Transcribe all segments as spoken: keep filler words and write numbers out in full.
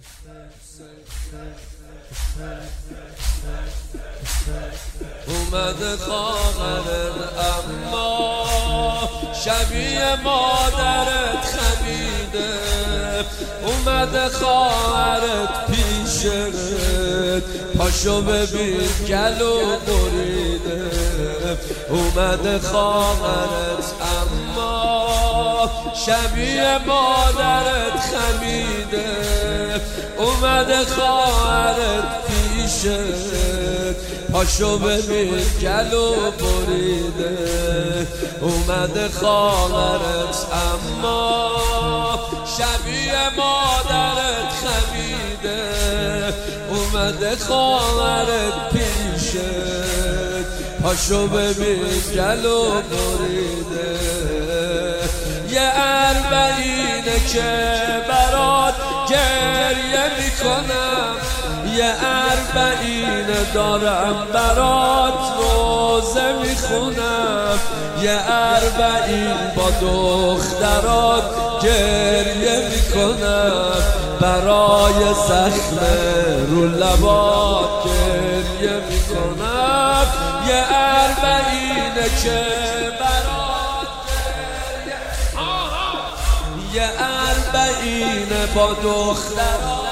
اومده خواهرت اما شبیه مادرت خمیده، اومده خواهرت پیشت پاشو ببین گلو بریده. اومده خواهرت اما شبیه مادرت خمیده، اومده خواهرت پیشت پاشو ببین گلو بریده. اومده خواهرت اما شبیه مادرت خمیده، اومده خواهرت پیشت پاشو ببین گلو بریده. یه اربعینه که برات گریه میکنم، یه اربعینه دارم برات روزه میخونم، یه اربعین با دخترات گریه میکنم، برای زخم رو لبات گریه میکنم. یه اربعینه که برات گریه، یه اربعینه با دخترات،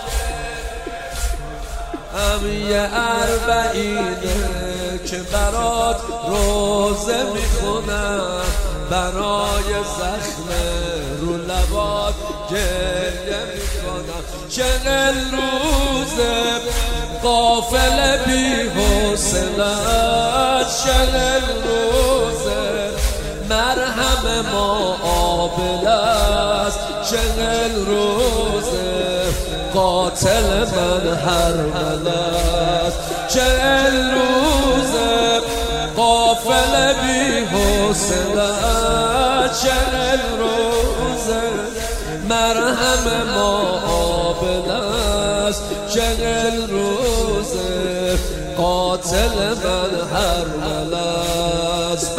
هم یه اربعینه که برات روزه میخونم، برای زخم رو لبات گریه میکنم. چهل روزه قافله بی حوصله‌ات، چهل روزه مرهم ما آبله است، چهل روزه قاتل من حرمل است، چهل روزه قافله بی حوصله، چهل روزه مرهم ما آبله است، چهل روزه قاتل من حرمل است.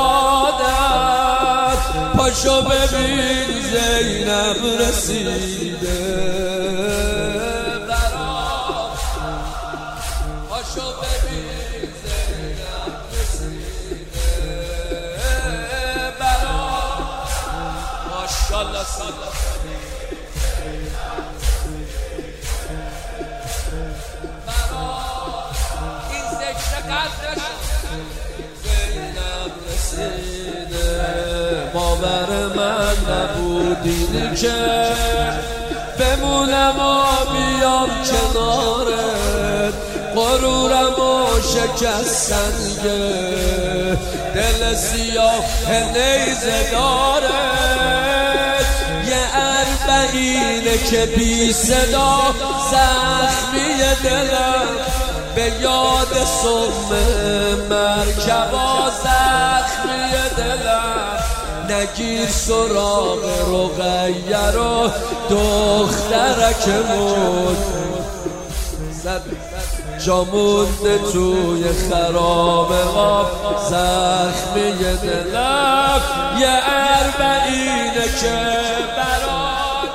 برادر پاشو ببین زینب رسیده، پاشو ببین زینب رسیده، برات ماشاءالله صدا برات این ذکر قدرش زینب رسیده. باور من نبودی که بمونم و بیام کنارت، غرورم و شکست سنگه دل سیاه نیزه دارت. یه اربعینه که بی صدا زخمی دلم، به یاد سم مرکبا زخمی دلم. نگیر سراغ رقیه رو دخترکمون، جا مونده توی خراب آب زخمی دلم. یه اربعینه که برات،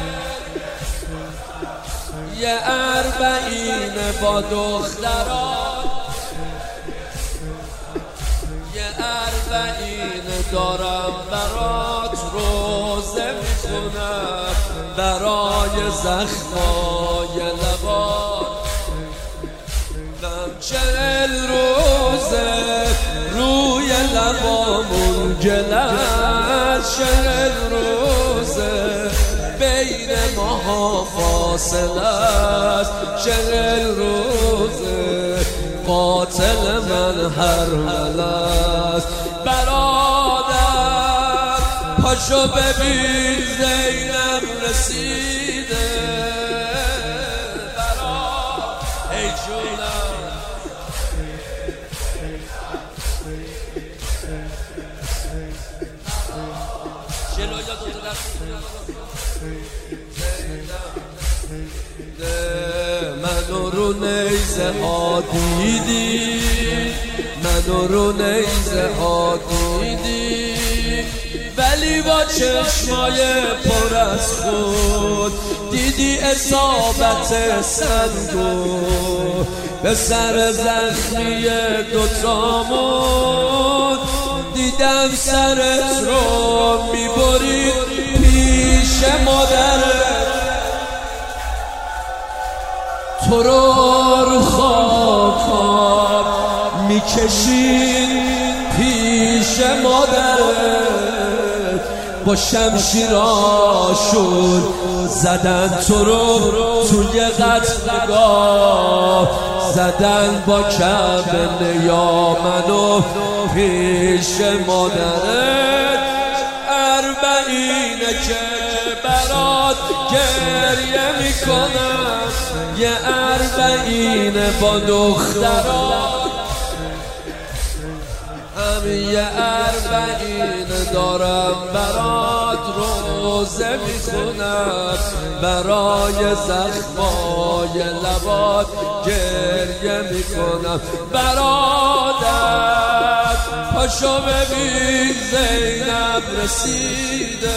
یه اربعینه با دخترات، یه اربعینه دارم برات روزه میخونم، برای زخمای لبات. چهل روزه روی لبامون گلت، چهل روزه بین ماها فاصله است، چهل روزه قاتل من حرمل است. برادر پاشو ببین زینب رسیده، برات ای جونم منو رو نیزه ها دیدی، منو رو نیزه ها دیدی، ولی با چشمای پر از خون شد دیدی اصابت سنگو به سر زخمی دوتامون دیدم سرت رو میبرید پیش مادرت تو رو خاکام میکشید پیش مادرت با شمشیراشون زدن تو رو توی قتلگاه زدن با کبل یا منو پیش مادرت اربعینه که برات گریه میکنم یه اربعینه با دخترات همین یه اربعینه دارم برات روزه میخونم برای زخمای لبات گریه میکنم برادر پاشو ببین زینب رسیده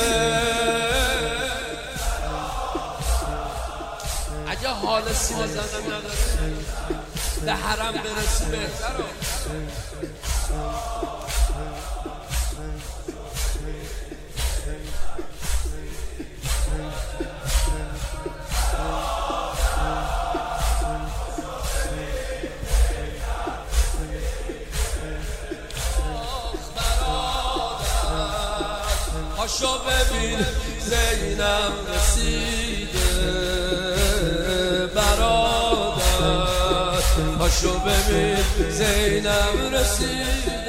اگه حال سینه زدن نداره به حرم برسی بهتره پاشو ببین زینب رسیده برادر پاشو ببین زینب رسیده